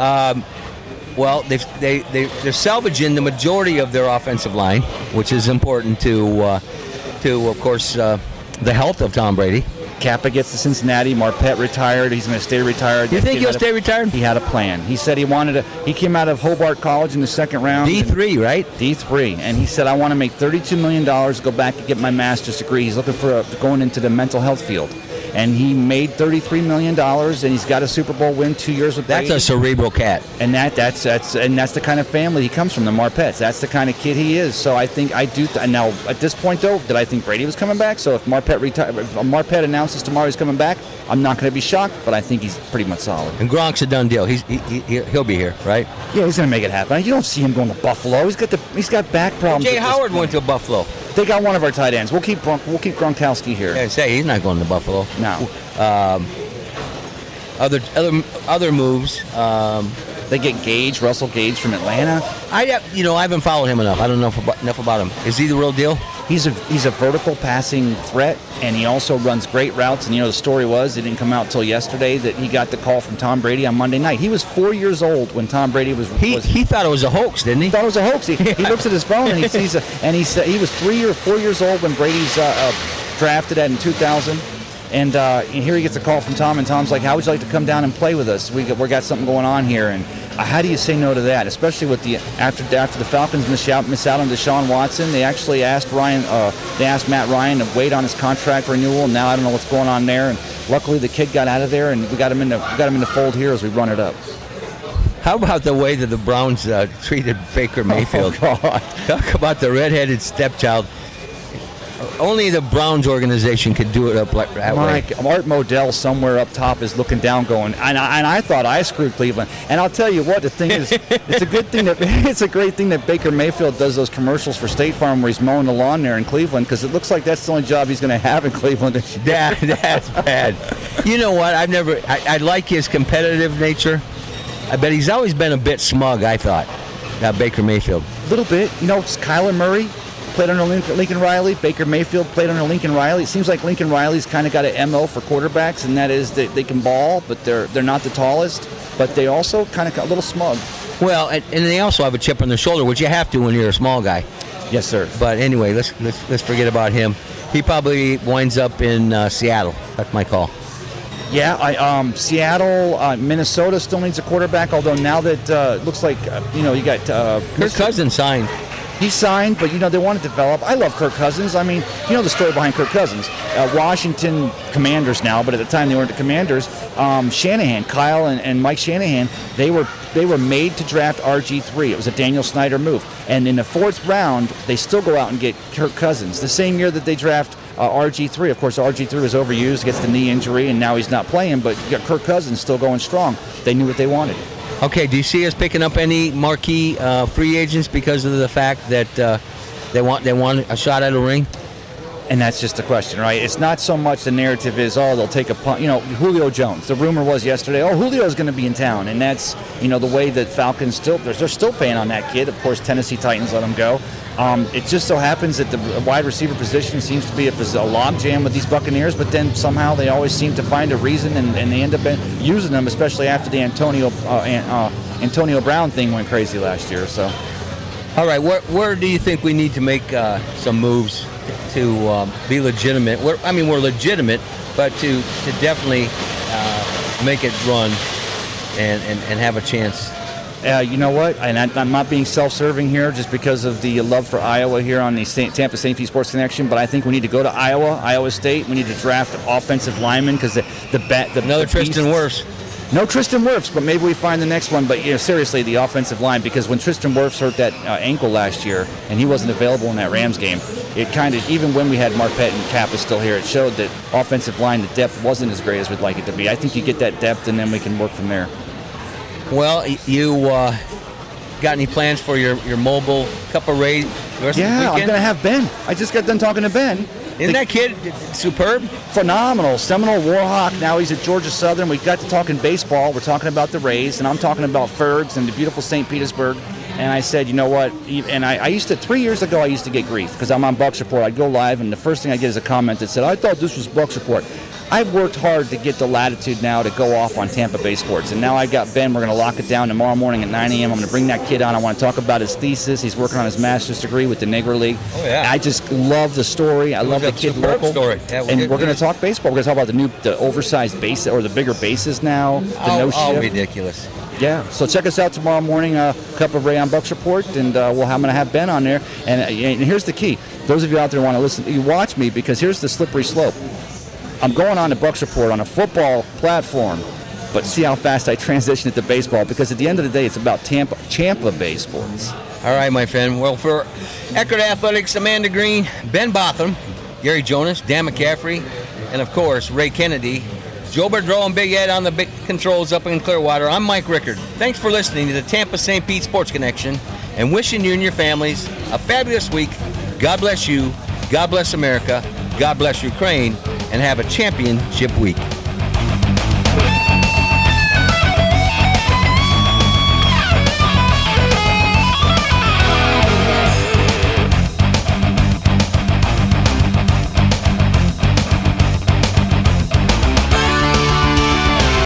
Well, they're salvaging the majority of their offensive line, which is important to of course, the health of Tom Brady. Kappa gets to Cincinnati. Marpet retired. He's going to stay retired. You think he'll stay retired? He had a plan. He said he wanted to. He came out of Hobart College in the second round. D3, right? D3. And he said, I want to make $32 million, go back and get my master's degree. He's looking for going into the mental health field. And he made $33 million, and he's got a Super Bowl win 2 years with Brady. That's a cerebral cat. And that's the kind of family he comes from, the Marpets. That's the kind of kid he is. So I think I do. Now, at this point, though, did I think Brady was coming back? So if Marpet announces tomorrow he's coming back, I'm not going to be shocked, but I think he's pretty much solid. And Gronk's a done deal. He'll be here, right? Yeah, he's going to make it happen. You don't see him going to Buffalo. He's got back problems. Jay Howard went to Buffalo. They got one of our tight ends. We'll keep Gronkowski here. Yeah, say he's not going to Buffalo. No. Other moves. They get Russell Gage from Atlanta. I haven't followed him enough. I don't know enough about him. Is he the real deal? He's a vertical passing threat, and he also runs great routes. And the story was, it didn't come out until yesterday, that he got the call from Tom Brady on Monday night. He was 4 years old when Tom Brady was. He thought it was a hox, didn't he? He thought it was a hoax. He looks at his phone and he sees and he said he was 3 or 4 years old when Brady's drafted in 2000. And here he gets a call from Tom, and Tom's like, "How would you like to come down and play with us? We got something going on here." And how do you say no to that? Especially with after the Falcons miss out on Deshaun Watson, they actually asked Matt Ryan to wait on his contract renewal. Now I don't know what's going on there. And luckily the kid got out of there, and we got him in the fold here as we run it up. How about the way that the Browns treated Baker Mayfield? Oh, God. Talk about the redheaded stepchild. Only the Browns organization could do it up that way. Art Modell somewhere up top is looking down, going, and I thought I screwed Cleveland. And I'll tell you what, the thing is, it's a great thing that Baker Mayfield does those commercials for State Farm where he's mowing the lawn there in Cleveland, because it looks like that's the only job he's going to have in Cleveland. That's bad. You know what? I like his competitive nature. I bet he's always been a bit smug, I thought, Baker Mayfield. A little bit. Kyler Murray played under Lincoln Riley. Baker Mayfield played under Lincoln Riley. It seems like Lincoln Riley's kind of got an MO for quarterbacks, and that is that they can ball, but they're not the tallest, but they also kind of a little smug. Well, and they also have a chip on their shoulder, which you have to when you're a small guy. Yes, sir. But anyway, let's forget about him. He probably winds up in Seattle. That's my call. Yeah, Seattle, Minnesota still needs a quarterback. Although now that it looks like you got Kirk Cousins signed. He signed, but, they want to develop. I love Kirk Cousins. I mean, you know the story behind Kirk Cousins. Washington Commanders now, but at the time they weren't the Commanders. Shanahan, Kyle and Mike Shanahan, they were made to draft RG3. It was a Daniel Snyder move. And in the 4th round, they still go out and get Kirk Cousins. The same year that they draft RG3. Of course, RG3 was overused, gets the knee injury, and now he's not playing, but you got Kirk Cousins still going strong. They knew what they wanted. Okay, do you see us picking up any marquee free agents because of the fact that they want a shot at a ring? And that's just the question, right? It's not so much the narrative is, they'll take a punt. Julio Jones. The rumor was yesterday, Julio's going to be in town. And that's, the way that Falcons they're still paying on that kid. Of course, Tennessee Titans let him go. It just so happens that the wide receiver position seems to be a logjam with these Buccaneers, but then somehow they always seem to find a reason, and they end up using them, especially after the Antonio Brown thing went crazy last year. So, all right, where do you think we need to make some moves to be legitimate? We're legitimate, but to definitely make it run and have a chance. You know what? And I'm not being self-serving here just because of the love for Iowa here on the Tampa St. Pete Sports Connection, but I think we need to go to Iowa State. We need to draft offensive linemen because another Tristan Wirfs. No Tristan Wirfs, but maybe we find the next one. But seriously, the offensive line, because when Tristan Wirfs hurt that ankle last year and he wasn't available in that Rams game, it kind of, even when we had Marpet and Kappa still here, it showed that offensive line, the depth wasn't as great as we'd like it to be. I think you get that depth and then we can work from there. Well, you got any plans for your mobile Cup of Ray? Yeah, I'm going to have Ben. I just got done talking to Ben. Isn't that kid superb? Phenomenal. Seminole Warhawk. Now he's at Georgia Southern. We got to talking baseball. We're talking about the Rays, and I'm talking about Fergs and the beautiful St. Petersburg. And I said, you know what? And I used to, 3 years ago, I used to get grief because I'm on Bucks Report. I'd go live, and the first thing I get is a comment that said, I thought this was Bucks Report. I've worked hard to get the latitude now to go off on Tampa Bay sports. And now I got Ben. We're going to lock it down tomorrow morning at 9 a.m. I'm going to bring that kid on. I want to talk about his thesis. He's working on his master's degree with the Negro League. Oh, yeah. I just love the story. I love the kid local. Story. Yeah, and we're going to talk baseball. We're going to talk about the oversized base or the bigger bases now. The shift. Ridiculous. Yeah, so check us out tomorrow morning, Cup of Ray on Bucks Report, and I'm going to have Ben on there. And here's the key. Those of you out there who want to listen, you watch me because here's the slippery slope. I'm going on to Bucks Report on a football platform, but see how fast I transition it to baseball, because at the end of the day, it's about Tampa Bay sports. All right, my friend. Well, for Eckerd Athletics, Amanda Green, Ben Botham, Gary Jonas, Dan McCaffrey, and, of course, Ray Kennedy, Joe Boudreau and Big Ed on the big controls up in Clearwater. I'm Mike Rickard. Thanks for listening to the Tampa St. Pete Sports Connection, and wishing you and your families a fabulous week. God bless you. God bless America. God bless Ukraine. And have a championship week.